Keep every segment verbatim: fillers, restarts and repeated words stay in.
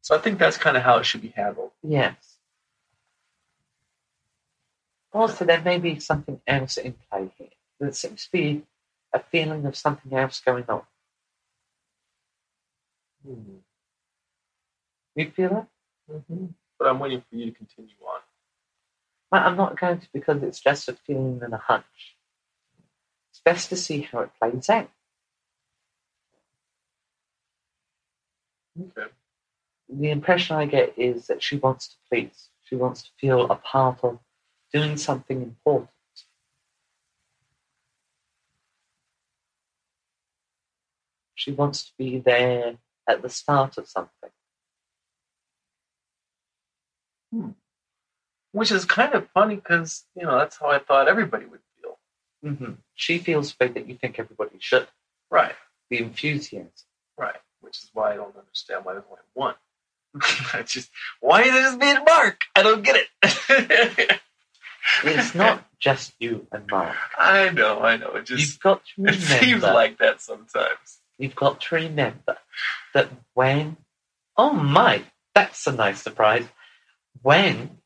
So I think that's kind of how it should be handled. Yes. Also, there may be something else in play here. There seems to be a feeling of something else going on. Hmm. You feel that? Mm-hmm. But I'm waiting for you to continue on. Well, I'm not going to because it's just a feeling and a hunch. It's best to see how it plays out. Okay. The impression I get is that she wants to please. She wants to feel a part of doing something important. She wants to be there at the start of something. Hmm. Which is kind of funny because, you know, that's how I thought everybody would feel. Mm-hmm. She feels the way that you think everybody should. Right. The enthusiasm. Right. Which is why I don't understand why there's only one. I just, why is it me and Mark? I don't get it. It's not just you and Mark. I know, I know. It just You've got to remember, it seems like that sometimes. You've got to remember that when, oh my, that's a nice surprise. When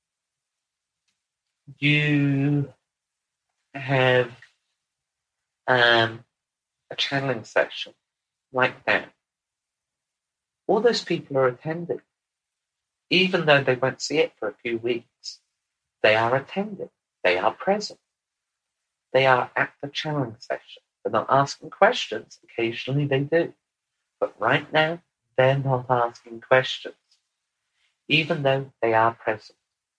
you have um, a channeling session like that, all those people are attending. Even though they won't see it for a few weeks, they are attending. They are present. They are at the channeling session. They're not asking questions. Occasionally they do. But right now, they're not asking questions, even though they are present.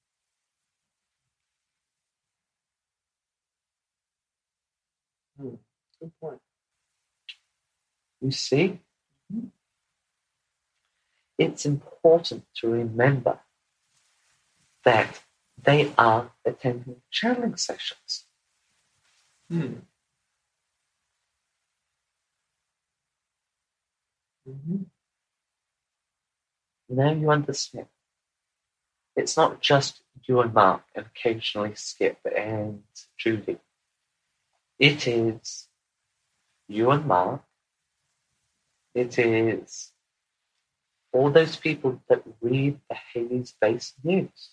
Hmm. Good point. You see? It's important to remember that they are attending channeling sessions. Hmm. Mm-hmm. Now you understand. It's not just you and Mark and occasionally Skip and Judy. It is you and Mark. It is all those people that read the Hades-based news.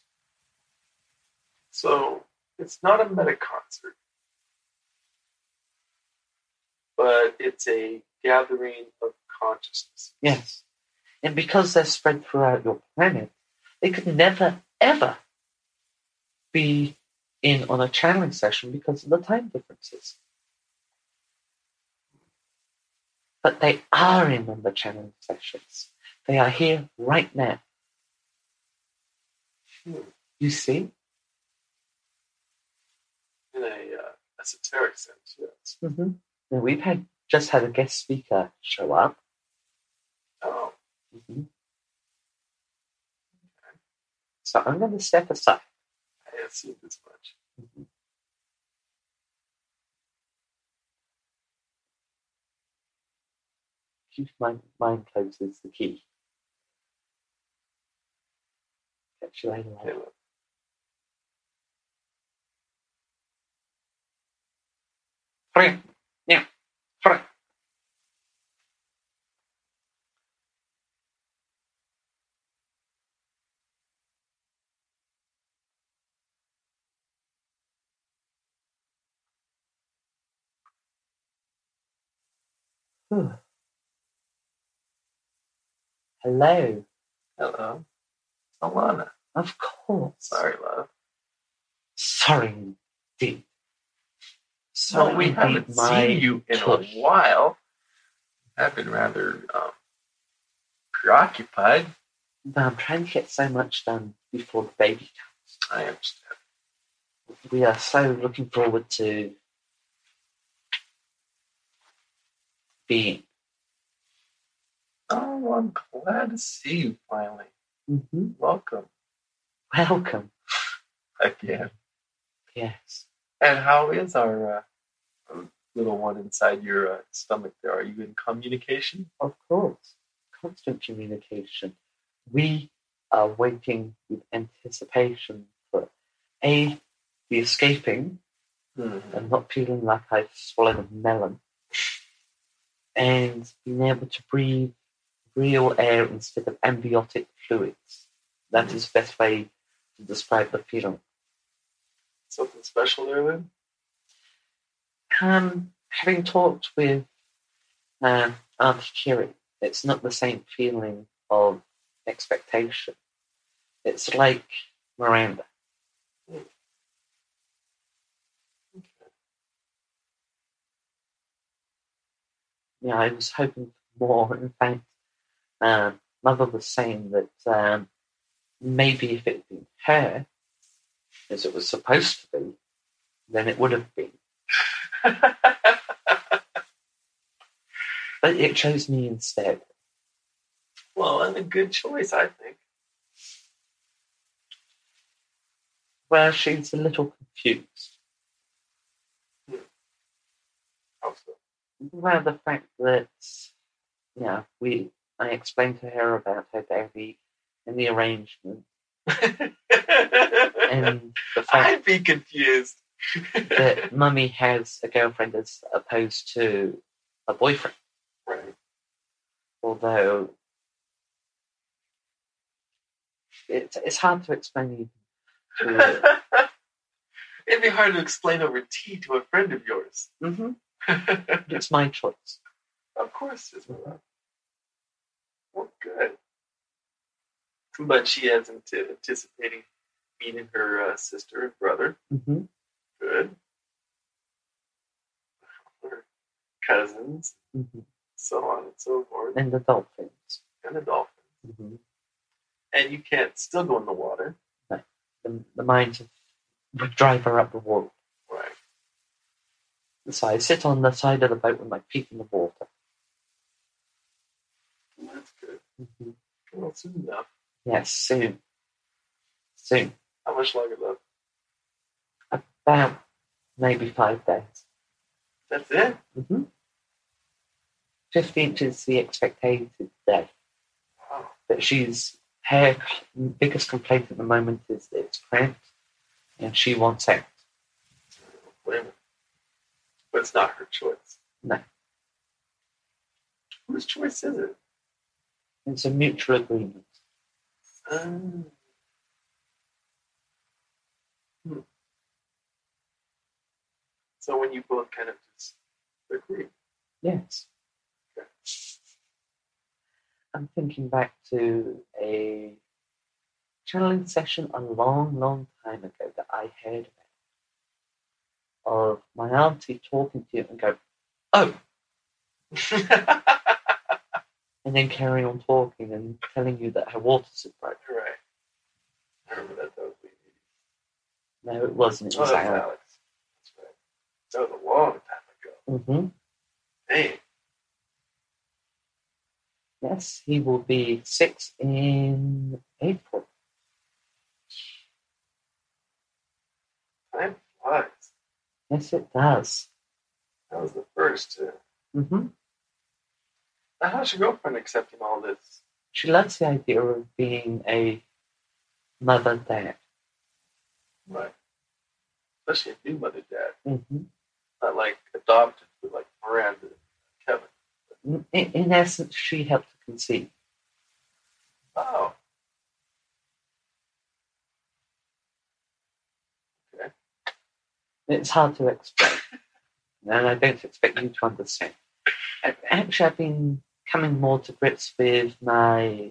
So it's not a meta concert, but it's a gathering of consciousness. Yes. And because they're spread throughout your planet, they could never, ever be in on a channeling session because of the time differences. But they are in on the channeling sessions. They are here right now. Hmm. You see? In a uh, esoteric sense, yes. Mm-hmm. Now we've had just had a guest speaker show up. Oh. Mm-hmm. Okay. So I'm going to step aside. I have seen this much. Mm-hmm. Keep my mind closed is the key. Catch you later. Okay, Free. Yeah. Free. Hello. Hello. Alana. Of course. Sorry, love. Sorry, indeed. Sorry, well, we indeed, haven't my seen you in tush. a while. I've been rather um, preoccupied. No, I'm trying to get so much done before the baby comes. I understand. We are so looking forward to being. Oh, I'm glad to see you finally. Mm-hmm. Welcome. Welcome. Again. Yes. And how is our uh, little one inside your uh, stomach there? Are you in communication? Of course. Constant communication. We are waiting with anticipation for A, the escaping, Mm-hmm. and not feeling like I've swallowed a melon, and being able to breathe real air instead of ambiotic fluids. That is the best way to describe the feeling. Something special there, then? Um, having talked with uh, Auntie Kiri, it's not the same feeling of expectation. It's like Miranda. Hmm. Okay. Yeah, I was hoping for more. In fact, um, Mother was saying that um, maybe if it had been her, as it was supposed to be, then it would have been. But it chose me instead. Well, and a good choice, I think. Well, she's a little confused. Hmm. How so? Well, the fact that, yeah, we I explained to her about her baby and the arrangement, and the fact I'd be confused. that Mummy has a girlfriend as opposed to a boyfriend. Right. Although it's it's hard to explain even to It'd be hard to explain over tea to a friend of yours. mm-hmm. It's my choice. Of course, it's mm-hmm. Well, good. But she is anticipating meeting her uh, sister and brother. Mm-hmm. Good. Her cousins, mm-hmm. so on and so forth. And the dolphins. And the dolphins. Mm-hmm. And you can't still go in the water. No. The, the mind would drive her up the wall. Right. So I sit on the side of the boat with my feet in the water. Well, that's good. Mm-hmm. Well, soon enough. Yes, soon. Soon. How much longer left? About maybe five days. That's it? Mm-hmm. fifteenth is the expected day. Wow. But she's, her biggest complaint at the moment is that it's cramped and she wants out. Wait a minute. But it's not her choice. No. Whose choice is it? It's a mutual agreement. Um, hmm. So when you both kind of just agree. Yes. Okay. I'm thinking back to a channeling session a long, long time ago that I heard about. Of my auntie talking to you and go, oh! And then carry on talking and telling you that her waters had broken. Right. I remember that. That was me. No, it wasn't. It Oh, was that was Alex. Alex. That's right. That was a long time ago. Mm-hmm. Dang. Yes, he will be six in April. Time flies. Yes, it does. That was the first. Uh, Mm-hmm. now, how's your girlfriend accepting all this? She loves the idea of being a mother dad. Right. Especially a new mother dad. Mm-hmm. Not like adopted, but like Miranda and Kevin. In, in essence, she helped to conceive. Oh. Okay. It's hard to explain, and I don't expect you to understand. Actually, I've been coming more to grips with my,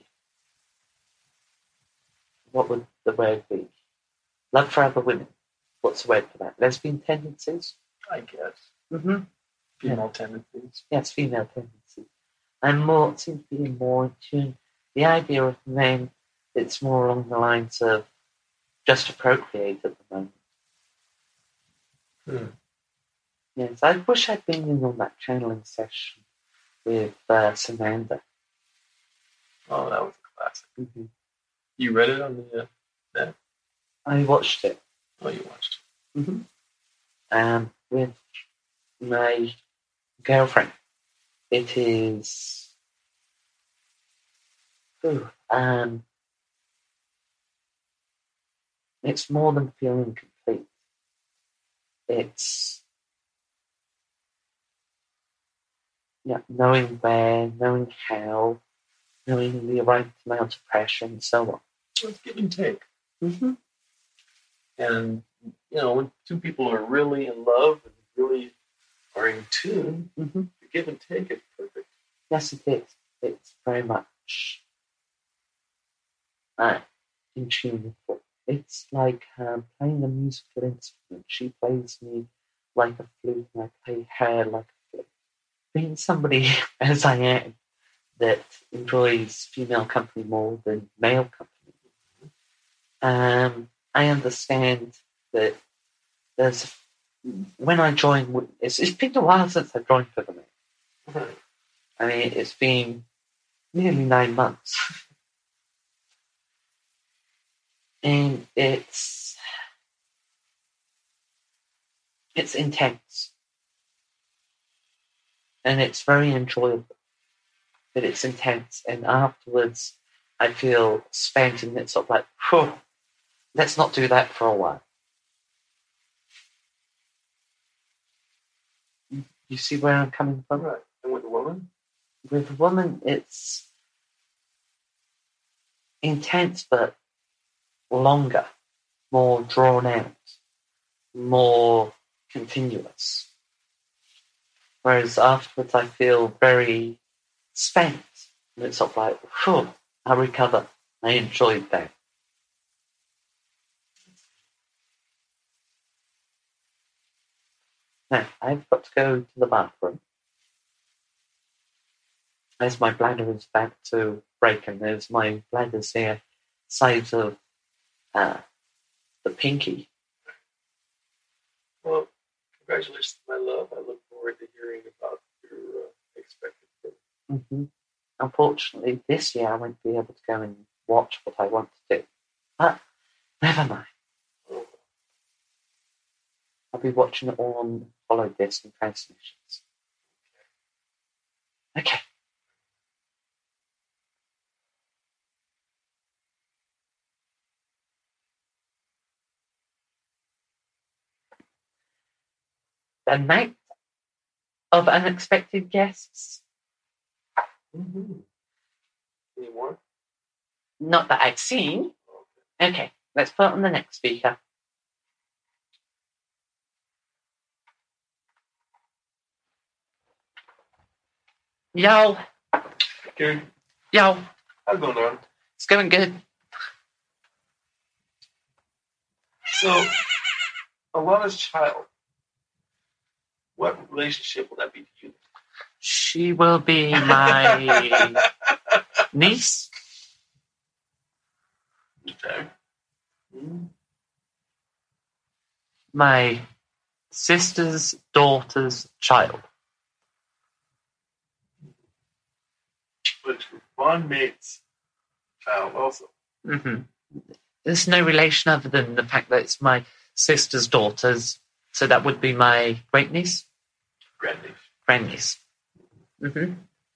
what would the word be? Love for other women. What's the word for that? Lesbian tendencies? I guess. Mm-hmm. Female tendencies. Yes, female tendencies. I'm more, seem to be more in tune. The idea of men, it's more along the lines of just to procreate at the moment. Hmm. Yes, I wish I'd been in on that channeling session with uh, Samantha. Oh, that was a classic. Mm-hmm. You read it on the uh, net? I watched it. Oh, you watched it. Mm-hmm. Um, with my girlfriend. It is. Ooh, um, it's more than feeling complete. It's yeah, knowing where, knowing how, knowing the right amount of pressure and so on. So it's give and take. Mm-hmm. And, you know, when two people are really in love and really are in tune, Mm-hmm. the give and take is perfect. Yes, it is. It's very much uh, in tune with what. It's like um, playing a musical instrument. She plays me like a flute and I play her like a flute. Being somebody, as I am, that enjoys female company more than male company, um, I understand that there's when I joined, it's, it's been a while since I joined for the men. Right. I mean, it's been nearly nine months. And it's it's intense. And it's very enjoyable. But it's intense. And afterwards, I feel spent and it's sort of like, whew, let's not do that for a while. You see where I'm coming from? Right. And with a woman? With a woman, it's intense, but longer, more drawn out, more continuous. Whereas afterwards I feel very spent. And it's sort of like, whew, I recover. I enjoyed that. Now, I've got to go to the bathroom. As my bladder is about to break, and there's my bladder's here, size of uh, the pinky. Well, congratulations, my love. I look forward to hearing about your uh, expected birth. Mm-hmm. Unfortunately, this year I won't be able to go and watch what I want to do. But never mind. Oh. I'll be watching it all on hollow disc and transmissions. Okay. The night of unexpected guests. Mm-hmm. Any more? Not that I've seen. Okay, let's put it on the next speaker. Yo. Okay. Yo. How's it going on? It's going good. So, Alana's child, what relationship will that be to you? She will be my niece. Okay. Mm-hmm. My sister's daughter's child. But your bondmate's child also. Mm-hmm. There's no relation other than the fact that it's my sister's daughter's, so that would be my great niece, Grandniece. grandniece. Mm-hmm.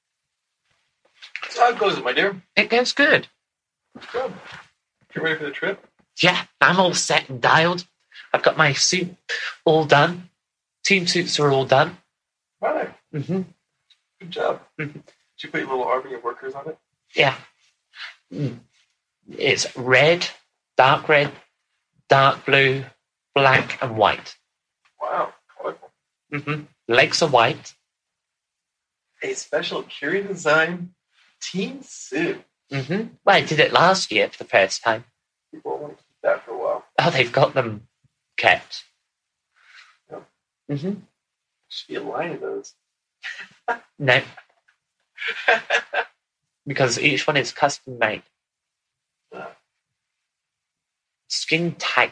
So how goes it, my dear? It goes good. Good. You ready for the trip? Yeah, I'm all set and dialed. I've got my suit all done. Team suits are all done. Right. Mm-hmm. Good job. Mhm. Did you put your little army of workers on it? Yeah. Mm. It's red, dark red, dark blue, black, and white. Wow. Colorful. Mm-hmm. Legs are white. A special Curie design team suit. Mm-hmm. Well, I did it last year for the first time. People want to keep that for a while. Oh, they've got them kept. Yep. Mm-hmm. Should be a line of those. No. Because each one is custom made. Uh, Skin tight.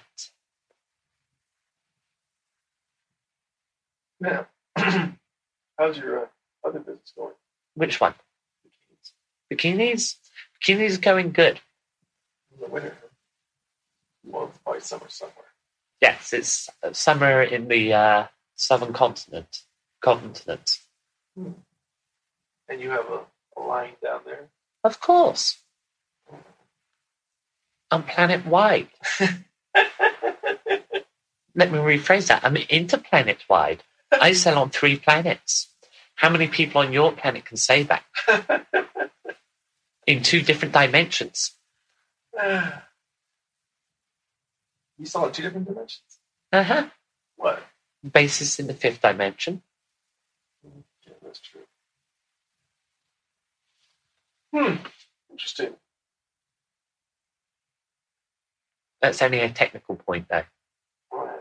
now, how's your uh, other business going? Which one? Bikinis? Bikinis are going good. In the winter. Well, it's probably summer somewhere. Yes, it's summer in the uh, southern continent. Continent. Hmm. And you have a, a line down there. Of course. I'm planet wide. Let me rephrase that. I'm interplanet wide. I sell on three planets. How many people on your planet can say that? in two different dimensions. You saw it in two different dimensions? Uh-huh. What? Bases in the fifth dimension. Yeah, that's true. Hmm. Interesting. That's only a technical point, though. Right.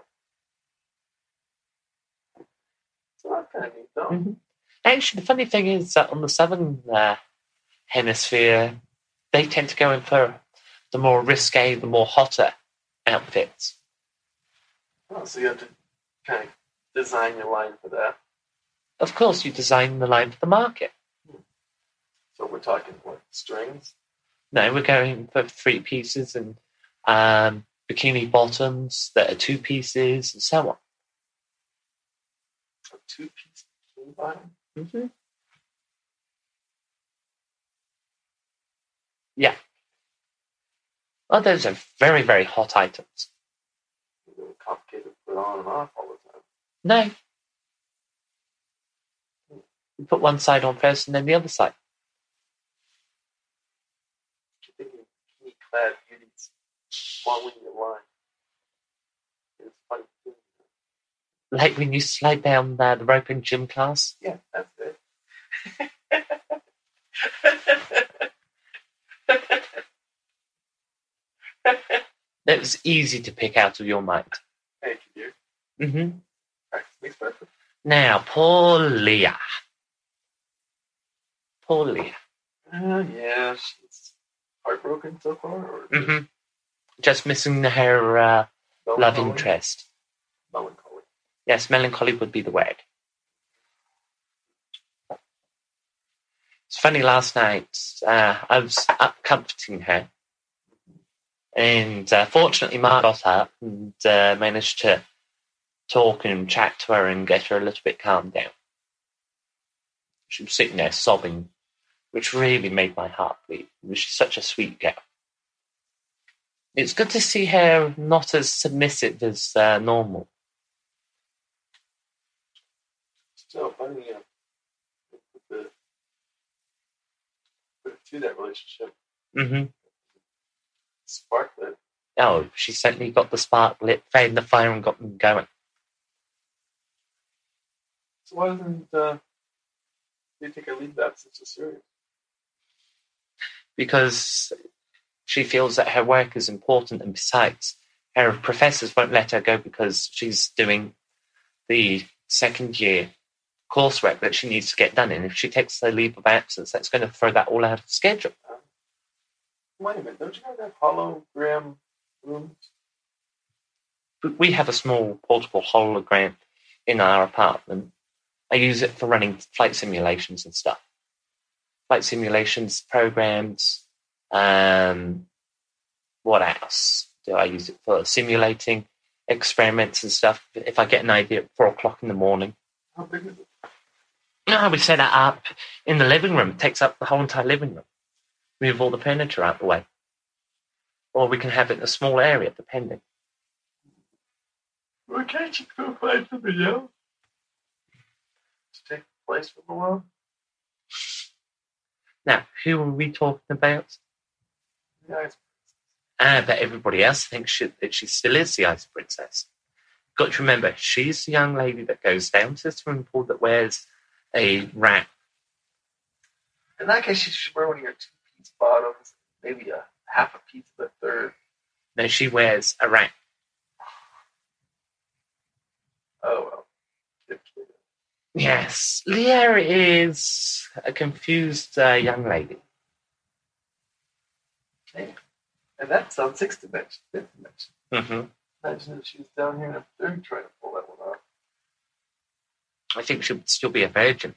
So that's kind of neat, though. Mm-hmm. Actually, the funny thing is that on the southern uh, hemisphere, they tend to go in for the more risque, the more hotter outfits. Oh, so you have to kind of design your line for that. Of course, you design the line for the market. So we're talking, what, strings? No, we're going for three pieces and um, bikini bottoms that are two pieces and so on. A two-piece bikini bottom? Mm-hmm. Yeah. Oh, those are very, very hot items. It's really complicated to put on and off all the time. No. You put one side on first and then the other side. You're thinking of bikini-clad beauties following your line. It's funny. Like when you slide down uh, the rope in gym class. Yeah, that's it. That was easy to pick out of your mind. Thank you, dear. Mm-hmm. Practice makes perfect. Now, poor Leah. Poor Leah. Uh, yeah, she's heartbroken so far? Or Mm-hmm. Just missing her uh, love melancholy? interest. Melancholy. Yes, melancholy would be the word. It's funny, last night uh, I was up comforting her, and uh, fortunately Mark got up and uh, managed to talk and chat to her and get her a little bit calmed down. She was sitting there sobbing, which really made my heart bleed. She's such a sweet girl. It's good to see her not as submissive as uh, normal. So funny, uh, with the, with to that relationship, Mm-hmm. spark that. Oh, she certainly got the spark lit, fanned the fire and got them going. So why doesn't uh, they take a leave that such a serious? Because she feels that her work is important, and besides, her professors won't let her go because she's doing the second year coursework that she needs to get done. And if she takes a leave of absence, that's going to throw that all out of the schedule. Um, wait a minute, don't you have that hologram rooms? But we have a small portable hologram in our apartment. I use it for running flight simulations and stuff. Flight simulations, programs. Um, what else do I use it for? Simulating experiments and stuff. If I get an idea at four o'clock in the morning. How big is it? No, we set it up in the living room. It takes up the whole entire living room. Move all the furniture out the way. Or we can have it in a small area, depending. Well, can't you go find somebody else to take the place for a while? Now, who are we talking about? The ice Ah, but everybody else thinks she, that she still is the Ice Princess. Got to remember, she's the young lady that goes down to the swimming pool that wears a wrap. In that case, you should wear one of your two-piece bottoms, maybe a half a piece of the third. No, she wears a wrap. Oh, well. Good kid. Yes, Leah is a confused uh, young lady. Okay. And that's on sixth dimension, fifth dimension. Mm-hmm. Imagine if she was down here in a third trying to pull that one off. I think she'll still be a virgin.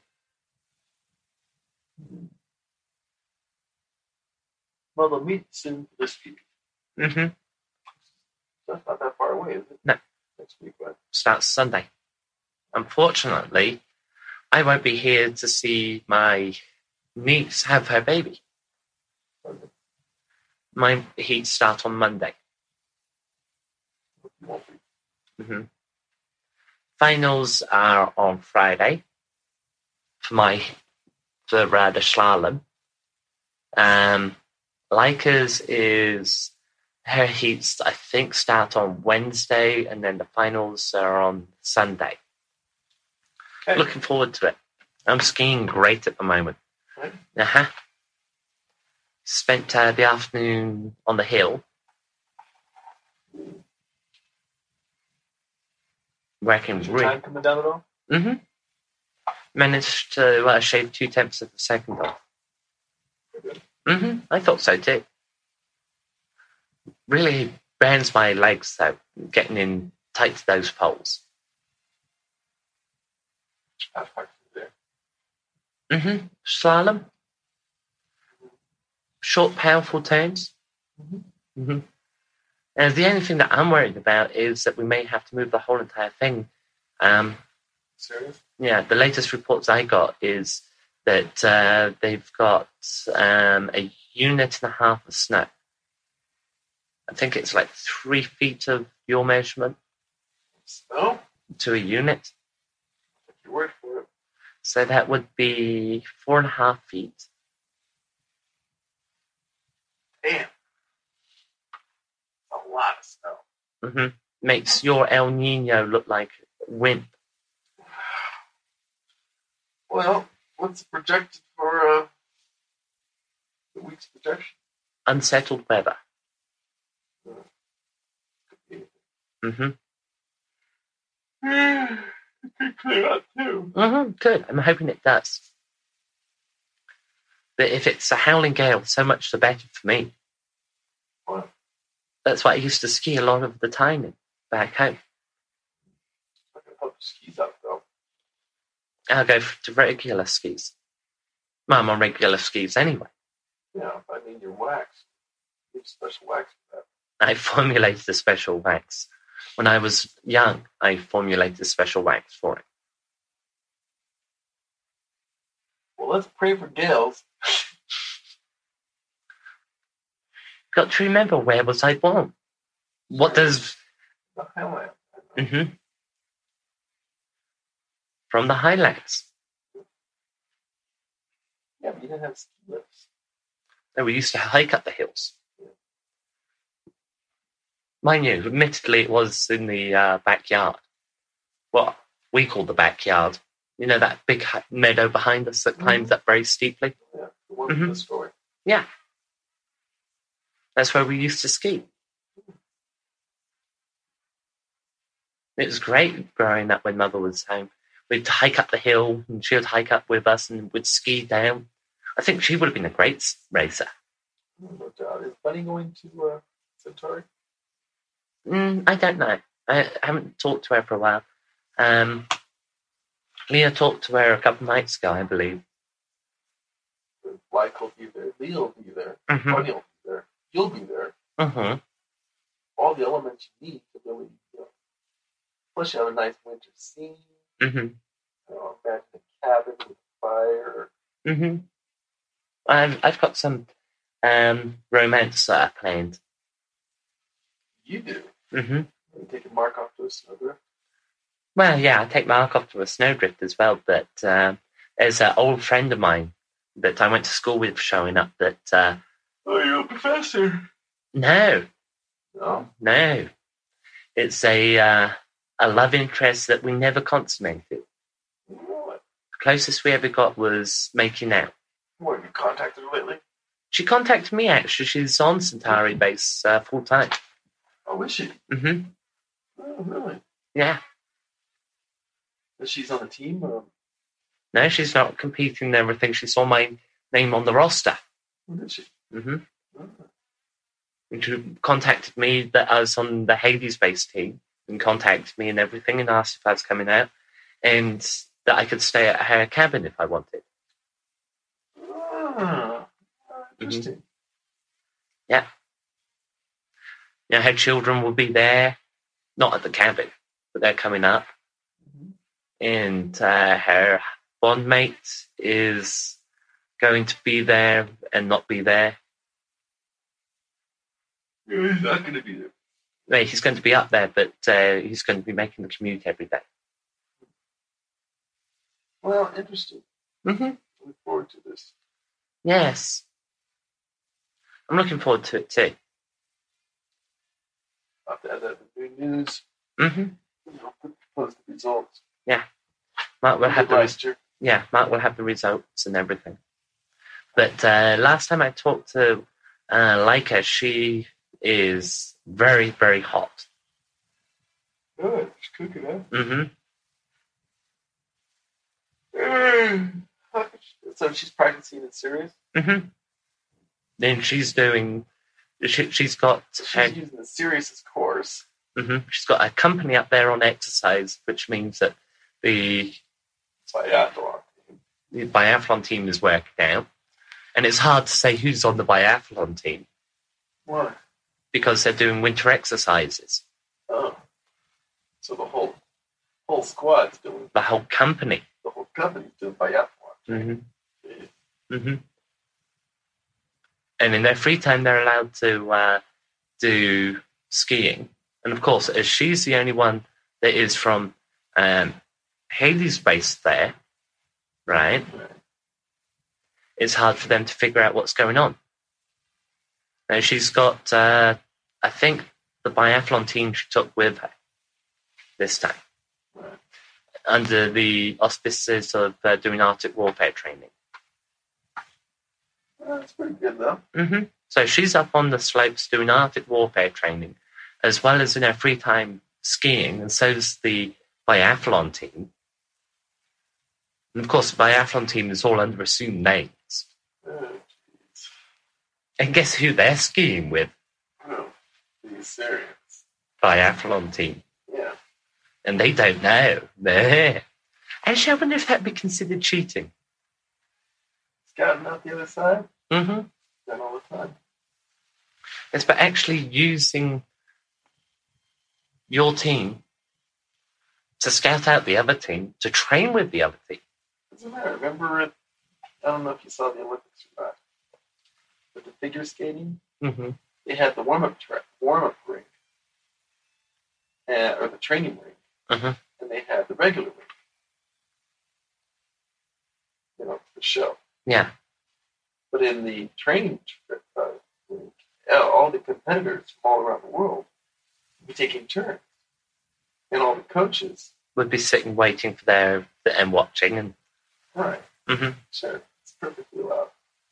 Well, they'll meet soon for this week. Mm-hmm. That's not that far away, is it? No. Next week, but Starts Sunday. Unfortunately, I won't be here to see my niece have her baby. Sunday My heats start on Monday. won't be. Mm-hmm. Finals are on Friday for my for uh, the slalom. Um, Leica's is her heats, I think, start on Wednesday, and then the finals are on Sunday. Okay. Looking forward to it. I'm skiing great at the moment. Right. Uh-huh. Spent uh, the afternoon on the hill. Working Is your really. time coming down at all? Mm-hmm. Managed to uh, shave two tenths of a second off. Good. Mm-hmm. I thought so too. Really burns my legs though, getting in tight to those poles. I've parked there. Mm-hmm. Slalom. Short, powerful turns. Mm-hmm. Mm-hmm. And the only thing that I'm worried about is that we may have to move the whole entire thing. Um, Serious? yeah, the latest reports I got is that uh, they've got um, a unit and a half of snow. I think it's like three feet of your measurement Snow? to a unit. Take your word for it. So that would be four and a half feet. Damn. A lot of snow. Mm-hmm. Makes your El Nino look like a wimp. Well, what's projected for uh, the week's projection? Unsettled weather. Could be Mm-hmm. anything. It could clear out too. Mm-hmm. Good. I'm hoping it does. But if it's a howling gale, so much the better for me. What? That's what I used to ski a lot of the time in, back home. Not gonna help your skis out though. I'll go to regular skis. Well, I'm on regular skis anyway. Yeah, I mean your wax. You have special wax for that. I formulated a special wax. When I was young, I formulated a special wax for it. Well, let's pray for gales. Got to remember, where was I born? What does... The Highland. Mm-hmm. From the highlands. Yeah, but you didn't have ski lifts. No, we used to hike up the hills. Mind you, admittedly, it was in the uh, backyard. What we call the backyard. You know, that big meadow behind us that climbs up very steeply? Yeah, the one Mhm. from the story. Yeah. That's where we used to ski. It was great growing up when Mother was home. We'd hike up the hill, and she would hike up with us, and we'd ski down. I think she would have been a great s- racer. No doubt. Is Bunny going to uh, Centauri? Mm, I don't know. I haven't talked to her for a while. Um, Leah talked to her a couple of nights ago, I believe. Blake will be there. Leah will be there. Mm-hmm. Bunny will be there. You'll be there. Mm-hmm. All the elements you need to really, you know, plus you have a nice winter scene. Mm-hmm. You know, imagine a cabin with fire. Mm-hmm. I've I've got some um, romance uh, planned. You do. Mm-hmm. You take a mark off to a snowdrift. Well, yeah, I take Mark off to a snowdrift as well, but um, there's an old friend of mine that I went to school with showing up that, uh, Oh, you're a professor. no, No. no, it's a uh, a love interest that we never consummated. What? The closest we ever got was making out. What, have you contacted her lately? She contacted me, actually. She's on Centauri base uh, full time. Oh, is she? Mm-hmm. Oh, really? Yeah. Is she's on the team? Or No, she's not competing and everything. She saw my name on the roster. what is she? Mm-hmm. Oh. And she contacted me that I was on the Hades base team and contacted me and everything and asked if I was coming out and that I could stay at her cabin if I wanted. Ah, interesting. Yeah. You know, her children will be there, not at the cabin, but they're coming up. Mm-hmm. And uh, her bondmate is going to be there and not be there. Yeah, he's not going to be there. No, he's going to be up there, but uh, he's going to be making the commute every day. Well, interesting. Mm-hmm. Look forward to this. Yes. I'm looking forward to it too. I'll have to add that in the new news. Mm-hmm. You know, post the results. Yeah. Mark will have the last res- year. yeah, Mark will have the results and everything. But uh, last time I talked to uh, Leica, she is very, very hot. Good. She's cooking, huh? Mm-hmm. So she's practicing in series? Mm-hmm. Then she's doing... She, she's got... She's her, using the Sirius course. mm-hmm, she's got a company up there on exercise, which means that the, Biathlon. the biathlon team is working out. And it's hard to say who's on the biathlon team. Why? Because they're doing winter exercises. Oh. So the whole whole squad's doing... The whole company. The whole company's doing biathlon. Mm-hmm. Yeah. Mm-hmm. And in their free time, they're allowed to uh, do skiing. And of course, as she's the only one that is from um, Haley's base there, right? Right. It's hard for them to figure out what's going on. Now, she's got, uh, I think, the biathlon team she took with her this time, Right. under the auspices of uh, doing Arctic warfare training. Well, that's pretty good, though. Mm-hmm. So she's up on the slopes doing Arctic warfare training, as well as in her free time skiing, and so's the biathlon team. And of course, the biathlon team is all under assumed names. Oh, jeez. And guess who they're skiing with? Oh, the Sirius. Biathlon team. Yeah. And they don't know. They're Actually, I wonder if that'd be considered cheating. Scouting out the other side? Mm-hmm. Done all the time. It's but actually using your team to scout out the other team, to train with the other team. Doesn't matter. Remember, it, I don't know if you saw the Olympics or not, but the figure skating, Mm-hmm. they had the warm-up track, warm-up rink, uh, or the training rink, Mm-hmm. and they had the regular rink. You know, the show. Yeah. But in the training uh, rink, all the competitors from all around the world would be taking turns, and all the coaches. Would be sitting waiting for their and watching and Right. mm-hmm. Sure. It's perfectly allowed.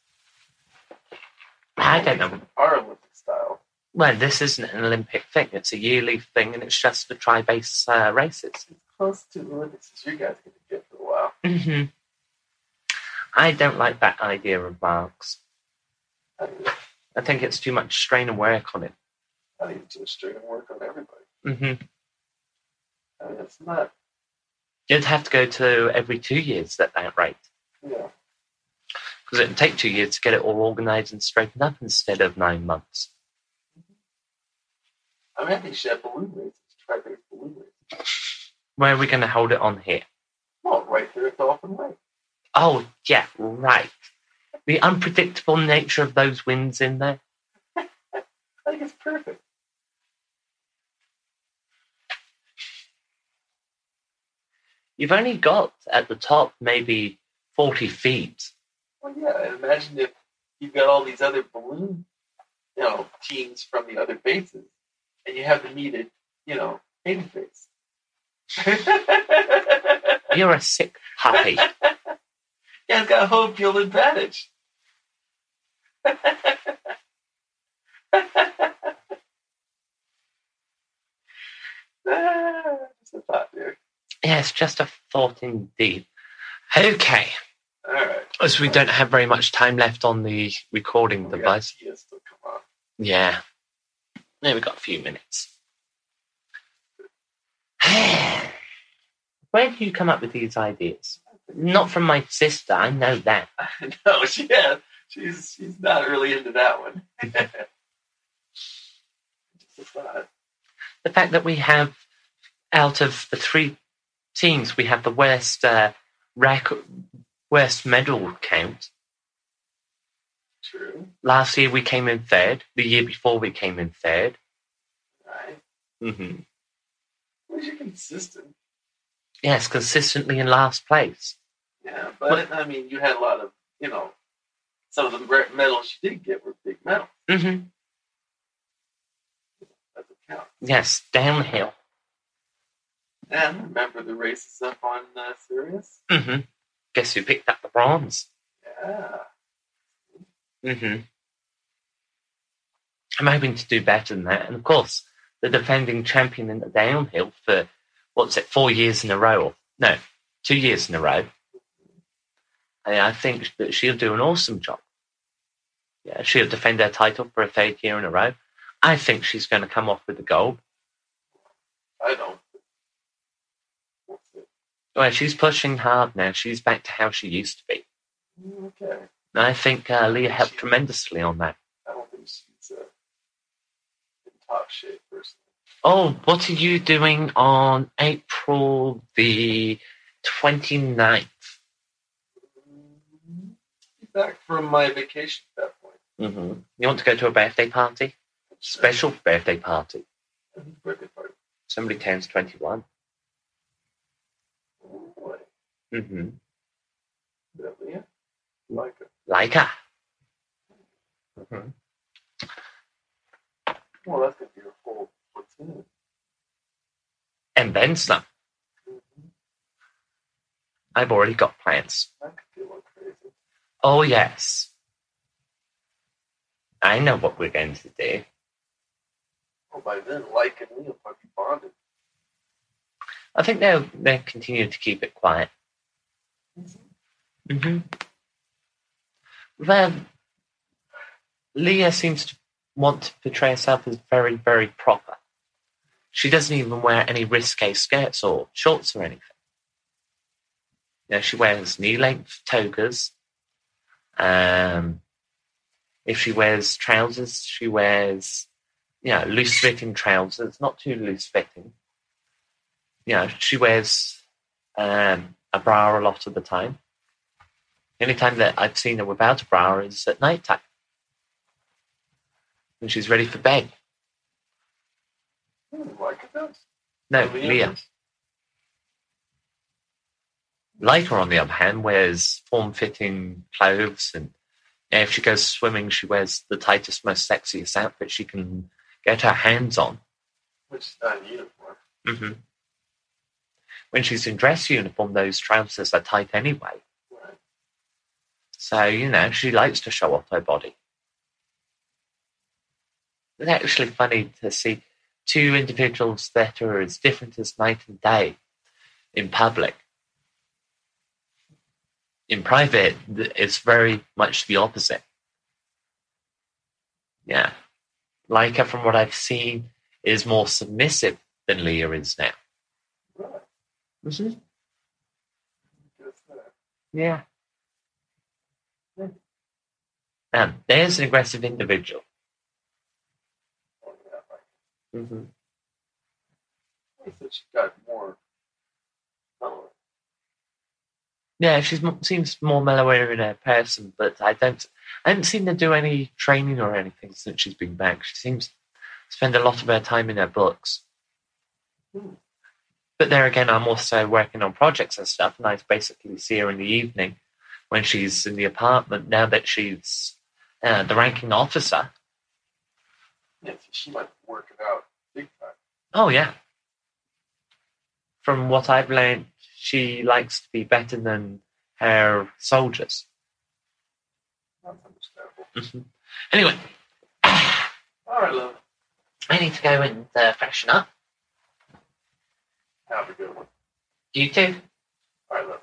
I don't know. Our Olympic style. Well, this isn't an Olympic thing. It's a yearly thing, and it's just for tri-base uh, races. It's close to the Olympics as you guys are going to get for a while. Mm-hmm. I don't like that idea of Mark's. I mean, I think it's too much strain and work on it. I think it's just straight and work on everybody. Mm-hmm. I mean, it's not, You'd have to go to every two years at that rate. you know, Because it would take two years to get it all organised and straightened up instead of nine months. I mean, I think you should have balloon races, tri-base balloon races. Where are we going to hold it on here? Well, right there at Dolphin Lake. Oh, yeah, right. The unpredictable nature of those winds in there. I think it's perfect. You've only got, at the top, maybe forty feet. Well, yeah, and imagine if you've got all these other balloon, you know, teams from the other bases, and you have them meet at, you know, Hayden base. You're a sick puppy. Yeah, it's got a home field advantage. Ah, just a thought there. Yes, just a thought indeed. Okay. All right. As we don't have very much time left on the recording We got device. Tia still come on. Yeah. Yeah, we've got a few minutes. Where do you come up with these ideas? Not from my sister, I know that. No, she has. She's she's not really into that one. Just a thought. The fact that we have, out of the three teams, we have the worst uh, record, worst medal count. True. Last year we came in third. The year before we came in third. Right. Mm-hmm. At least you're consistent. Yes, consistently in last place. Yeah, but I mean, you had a lot of, you know, some of the medals she did get were big medals. Mm-hmm. That's a count. Yes, downhill. And remember the races up on uh, Sirius? Mm-hmm. Guess who picked up the bronze? Yeah. Mm-hmm. I'm hoping to do better than that. And of course, the defending champion in the downhill for, what's it, four years in a row? No, two years in a row. And I think that she'll do an awesome job. Yeah, she'll defend her title for a third year in a row. I think she's going to come off with the gold. I don't. Well, she's pushing hard now. She's back to how she used to be. Okay. And I think uh, Leah helped she, tremendously on that. I don't think she's uh, in top shape, personally. Oh, what are you doing on April the twenty-ninth? Back from my vacation at that point. Mm-hmm. You want to go to a birthday party? Special birthday party. Birthday party. Somebody turns twenty-one. Oh boy. Mm-hmm. Yeah. Like her. Like her. Mm-hmm. Well, that's going to be her full platoon. And then some. Mm-hmm. I've already got plans. That could be a little crazy. Oh, yes. I know what we're going to do. Well, by then, Like and Leah might be bonded. I think they'll, they'll continue to keep it quiet. Mm-hmm. Mm-hmm. Well, Leah seems to want to portray herself as very, very proper. She doesn't even wear any risque skirts or shorts or anything. You know, she wears knee-length togas. Um, if she wears trousers, she wears, you know, loose-fitting trousers, not too loose-fitting. You know, she wears um, a bra a lot of the time. The only time that I've seen her without a bra is at night time. When she's ready for bed. Hmm, like it does. No, Leah. Leah. Leica, on the other hand, wears form-fitting clothes, and you know, if she goes swimming, she wears the tightest, most sexiest outfit she can get her hands on. Which is not in uniform. Mm-hmm. When she's in dress uniform, those trousers are tight anyway. Right. So, you know, she likes to show off her body. It's actually funny to see two individuals that are as different as night and day in public. In private, it's very much the opposite. Yeah. Leica, from what I've seen, is more submissive than Leah is now. Right. Mm-hmm. Guess that. Yeah. yeah. Um, there's an aggressive individual. Oh, yeah, like Mm-hmm. I said she got more mellow. Yeah, she seems more mellower in her person, but I don't. I haven't seen her do any training or anything since she's been back. She seems to spend a lot of her time in her books. Hmm. But there again, I'm also working on projects and stuff, and I basically see her in the evening when she's in the apartment. Now that she's uh, the ranking officer. Yeah, so she might be working out big time. Oh yeah. From what I've learned, she likes to be better than her soldiers. That's understandable. Mm-hmm. Anyway, All right, love. I need to go and uh, freshen up. Have a good one. You too. All right, love.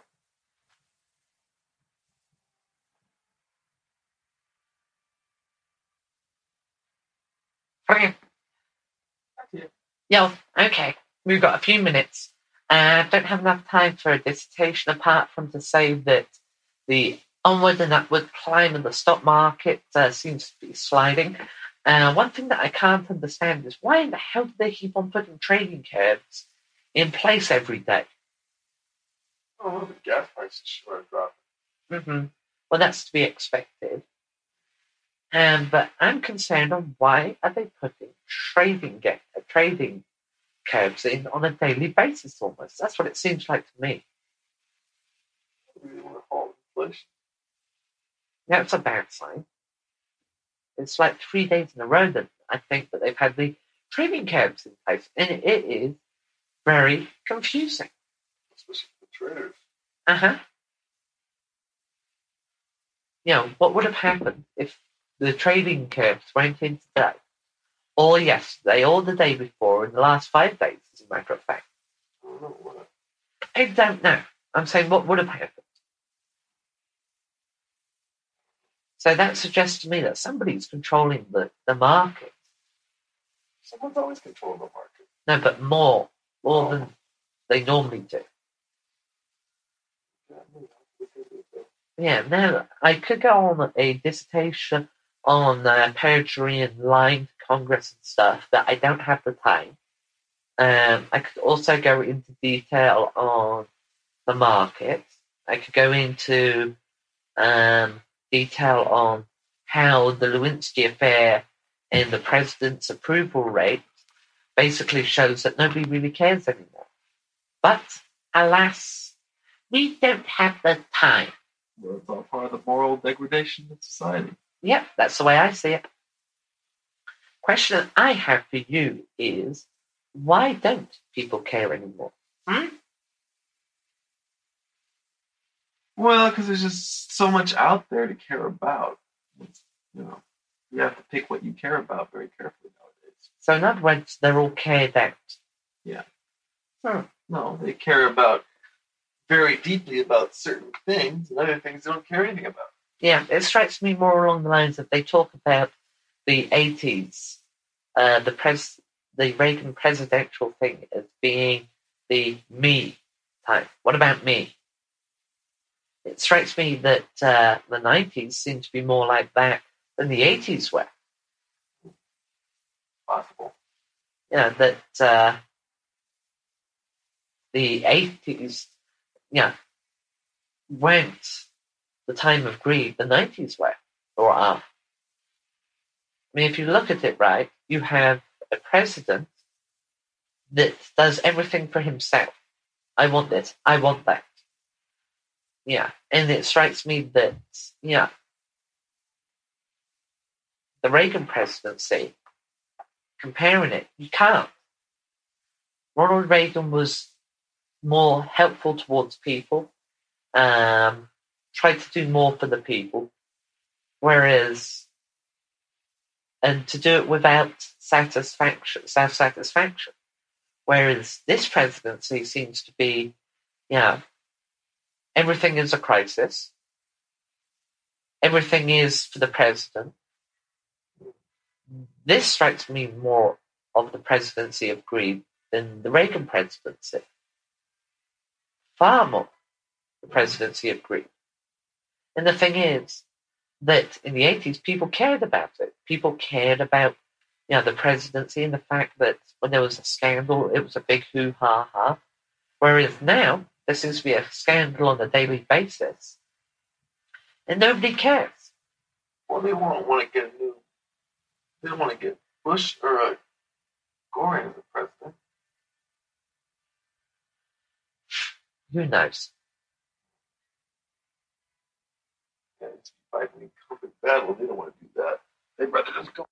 Okay. Yeah. Yeah, okay. We've got a few minutes. I uh, don't have enough time for a dissertation apart from to say that the onward and upward climb in the stock market uh, seems to be sliding. Uh, one thing that I can't understand is why in the hell do they keep on putting trading curves in place every day? Oh, the gas prices sure are dropping. Mm-hmm. Well, that's to be expected. Um, but I'm concerned on why are they putting trading get uh, trading curves in on a daily basis almost. That's what it seems like to me. We want to halt inflation. That's a bad sign. It's like three days in a row that I think that they've had the training camps in place, and it is very confusing. Especially for the traders. Uh-huh. You know, what would have happened if the trading camps went in today, or yesterday, or the day before, in the last five days, as a matter of fact? I don't know what. I don't know. I'm saying what would have happened. So that suggests to me that somebody's controlling the, the market. Someone's always controlling the market. No, but more. More Oh. than they normally do. Yeah, I mean, we can do that. Yeah, now I could go on a dissertation on uh, perjury and lying to Congress and stuff, but I don't have the time. Um, I could also go into detail on the market. I could go into um, detail on how the Lewinsky affair and the president's approval rate basically shows that nobody really cares anymore. But, alas, we don't have the time. Well, it's all part of the moral degradation of society. Yep, that's the way I see it. Question that I have for you is, why don't people care anymore? Hmm? Well, because there's just so much out there to care about. It's, you know, you have to pick what you care about very carefully nowadays. So in other words, they're all cared out. Yeah. Hmm. No, they care about very deeply about certain things, and other things they don't care anything about. Yeah, it strikes me more along the lines that they talk about the eighties, uh, the pres, the Reagan presidential thing as being the me time. What about me? It strikes me that uh, the nineties seem to be more like that than the eighties were. Possible. You know, that uh, the eighties, yeah, went the time of greed, the nineties were, or are. I mean, if you look at it right, you have a president that does everything for himself. I want this, I want that. Yeah, and it strikes me that, yeah, the Reagan presidency, comparing it, you can't. Ronald Reagan was more helpful towards people, um, tried to do more for the people, whereas, and to do it without satisfaction, self-satisfaction. Whereas this presidency seems to be, yeah, everything is a crisis. Everything is for the president. This strikes me more of the presidency of greed than the Reagan presidency. Far more the presidency of greed. And the thing is that in the eighties, people cared about it. People cared about, you know, the presidency and the fact that when there was a scandal, it was a big hoo-ha-ha. Whereas now, there seems to be a scandal on a daily basis, and nobody cares. Well, they won't want to get a new. They don't want to get Bush or uh, Gore as the president. Who knows? Yeah, it's fighting an incumbent battle. They don't want to do that. They'd rather just go